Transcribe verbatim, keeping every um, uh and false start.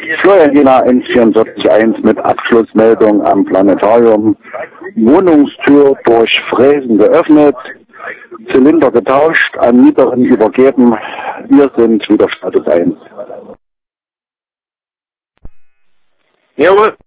Florianina eins vier vier eins mit Abschlussmeldung am Planetarium. Wohnungstür durch Fräsen geöffnet, Zylinder getauscht, an Mieterin übergeben. Wir sind wieder Status eins. Jawohl.